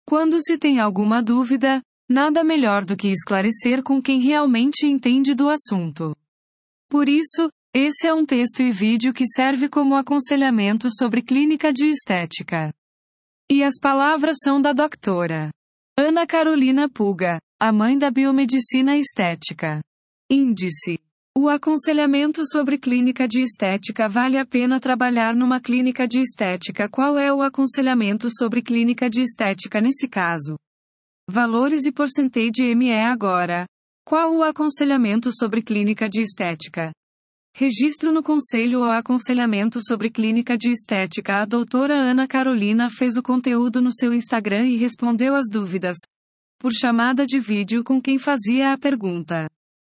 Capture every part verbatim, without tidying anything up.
Quando se tem alguma dúvida, nada melhor do que esclarecer com quem realmente entende do assunto. Por isso, esse é um texto e vídeo que serve como aconselhamento sobre clínica de estética. E as palavras são da doutora Ana Carolina Puga, a mãe da biomedicina estética. Índice: o aconselhamento sobre clínica de estética. Vale a pena trabalhar numa clínica de estética? Qual é o aconselhamento sobre clínica de estética nesse caso? Valores e porcentagem M E agora. Qual o aconselhamento sobre clínica de estética? Registro no conselho ou aconselhamento sobre clínica de estética. A doutora Ana Carolina fez o conteúdo no seu Instagram e respondeu as dúvidas, por chamada de vídeo com quem fazia a pergunta.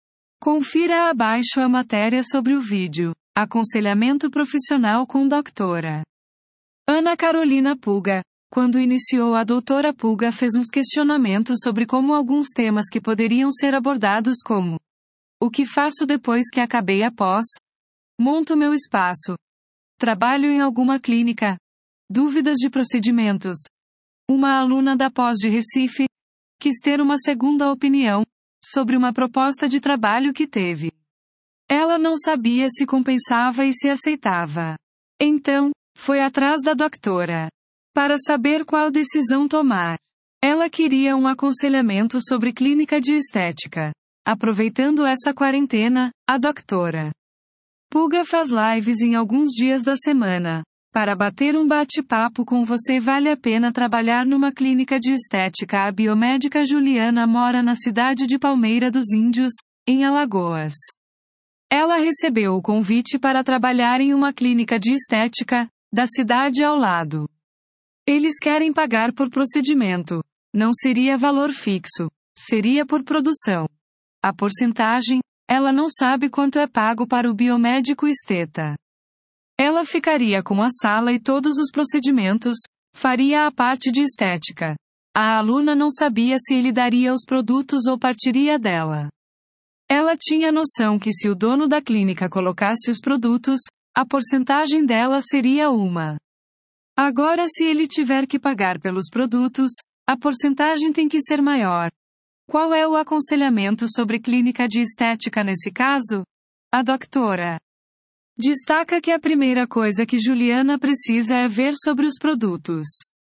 Confira abaixo a matéria sobre o vídeo. Aconselhamento profissional com doutora Ana Carolina Puga. Quando iniciou, a doutora Puga fez uns questionamentos sobre como alguns temas que poderiam ser abordados, como: o que faço depois que acabei a pós? Monto meu espaço. Trabalho em alguma clínica? Dúvidas de procedimentos. Uma aluna da pós de Recife quis ter uma segunda opinião sobre uma proposta de trabalho que teve. Ela não sabia se compensava e se aceitava. Então, foi atrás da doutora para saber qual decisão tomar. Ela queria um aconselhamento sobre clínica de estética. Aproveitando essa quarentena, a doutora Puga faz lives em alguns dias da semana. Para bater um bate-papo com você, vale a pena trabalhar numa clínica de estética. A biomédica Juliana mora na cidade de Palmeira dos Índios, em Alagoas. Ela recebeu o convite para trabalhar em uma clínica de estética da cidade ao lado. Eles querem pagar por procedimento. Não seria valor fixo. Seria por produção. A porcentagem, ela não sabe quanto é pago para o biomédico esteta. Ela ficaria com a sala e todos os procedimentos, faria a parte de estética. A aluna não sabia se ele daria os produtos ou partiria dela. Ela tinha noção que se o dono da clínica colocasse os produtos, a porcentagem dela seria uma. Agora, se ele tiver que pagar pelos produtos, a porcentagem tem que ser maior. Qual é o aconselhamento sobre clínica de estética nesse caso? A doutora destaca que a primeira coisa que Juliana precisa é ver sobre os produtos.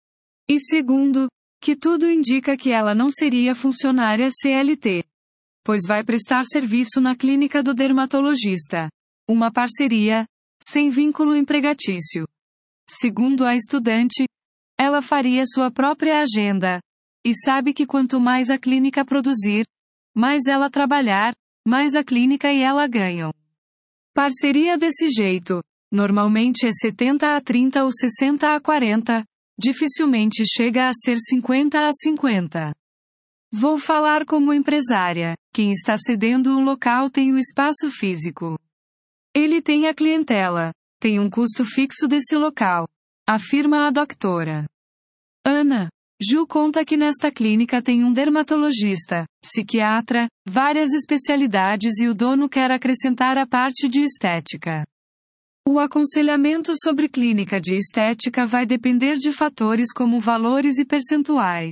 E segundo, que tudo indica que ela não seria funcionária C L T, pois vai prestar serviço na clínica do dermatologista. Uma parceria, sem vínculo empregatício. Segundo a estudante, ela faria sua própria agenda. E sabe que quanto mais a clínica produzir, mais ela trabalhar, mais a clínica e ela ganham. Parceria desse jeito, normalmente é setenta a trinta ou sessenta a quarenta, dificilmente chega a ser cinquenta a cinquenta. Vou falar como empresária. Quem está cedendo um local tem o espaço físico. Ele tem a clientela, tem um custo fixo desse local, afirma a doutora Ana. Ju conta que nesta clínica tem um dermatologista, psiquiatra, várias especialidades e o dono quer acrescentar a parte de estética. O aconselhamento sobre clínica de estética vai depender de fatores como valores e percentuais.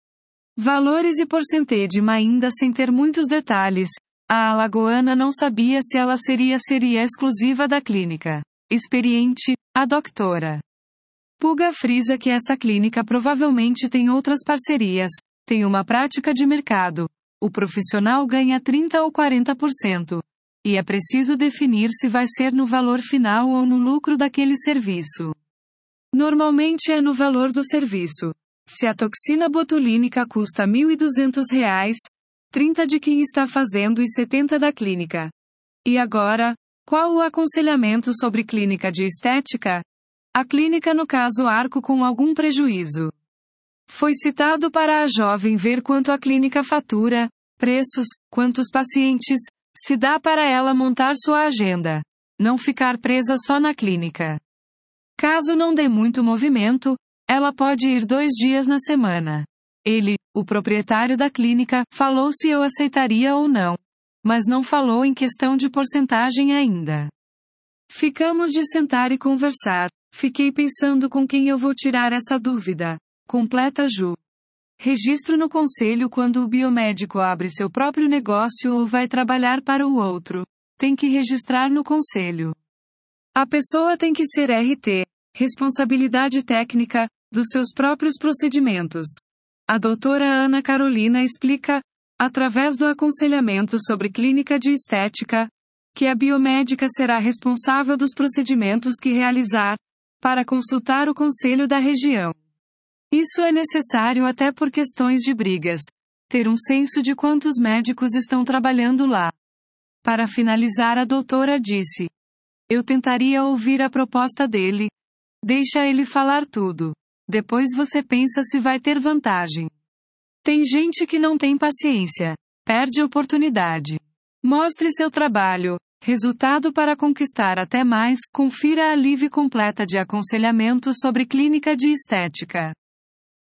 Valores e porcentagem, ainda sem ter muitos detalhes. A alagoana não sabia se ela seria seria exclusiva da clínica. Experiente, a doutora Puga frisa que essa clínica provavelmente tem outras parcerias, tem uma prática de mercado. O profissional ganha trinta ou quarenta por cento. E é preciso definir se vai ser no valor final ou no lucro daquele serviço. Normalmente é no valor do serviço. Se a toxina botulínica custa mil e duzentos reais, trinta de quem está fazendo e setenta da clínica. E agora, qual o aconselhamento sobre clínica de estética? A clínica, no caso Arco, com algum prejuízo. Foi citado para a jovem ver quanto a clínica fatura, preços, quantos pacientes, se dá para ela montar sua agenda. Não ficar presa só na clínica. Caso não dê muito movimento, ela pode ir dois dias na semana. Ele, o proprietário da clínica, falou se eu aceitaria ou não. Mas não falou em questão de porcentagem ainda. Ficamos de sentar e conversar. Fiquei pensando com quem eu vou tirar essa dúvida. Completa Ju. Registro no conselho quando o biomédico abre seu próprio negócio ou vai trabalhar para o outro. Tem que registrar no conselho. A pessoa tem que ser R T, responsabilidade técnica, dos seus próprios procedimentos. A doutora Ana Carolina explica, através do aconselhamento sobre clínica de estética, que a biomédica será responsável dos procedimentos que realizar, para consultar o conselho da região. Isso é necessário até por questões de brigas. Ter um senso de quantos médicos estão trabalhando lá. Para finalizar, a doutora disse: eu tentaria ouvir a proposta dele. Deixa ele falar tudo. Depois você pensa se vai ter vantagem. Tem gente que não tem paciência. Perde oportunidade. Mostre seu trabalho. Resultado para conquistar até mais. Confira a live completa de aconselhamento sobre clínica de estética.